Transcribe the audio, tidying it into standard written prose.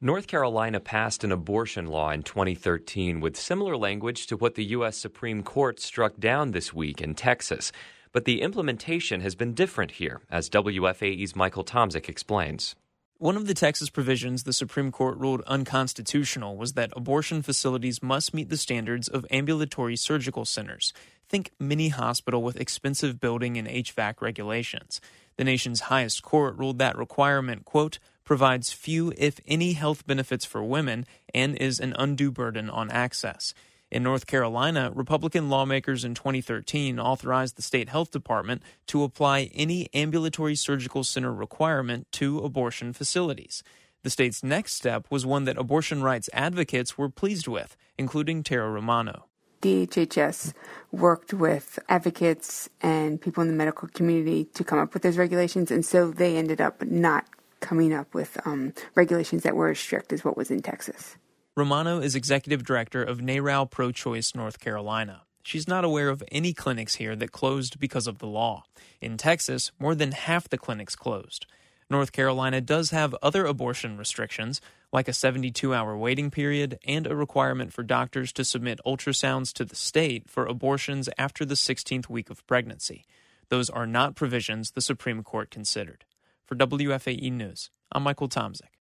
North Carolina passed an abortion law in 2013 with similar language to what the U.S. Supreme Court struck down this week in Texas. But the implementation has been different here, as WFAE's Michael Tomzik explains. One of the Texas provisions the Supreme Court ruled unconstitutional was that abortion facilities must meet the standards of ambulatory surgical centers. Think mini hospital with expensive building and HVAC regulations. The nation's highest court ruled that requirement, quote, provides few, if any, health benefits for women and is an undue burden on access. In North Carolina, Republican lawmakers in 2013 authorized the state health department to apply any ambulatory surgical center requirement to abortion facilities. The state's next step was one that abortion rights advocates were pleased with, including Tara Romano. DHHS worked with advocates and people in the medical community to come up with those regulations, and so they ended up not coming up with regulations that were as strict as what was in Texas. Romano is executive director of NARAL Pro-Choice North Carolina. She's not aware of any clinics here that closed because of the law. In Texas, more than half the clinics closed. North Carolina does have other abortion restrictions, like a 72-hour waiting period and a requirement for doctors to submit ultrasounds to the state for abortions after the 16th week of pregnancy. Those are not provisions the Supreme Court considered. For WFAE News, I'm Michael Tomzik.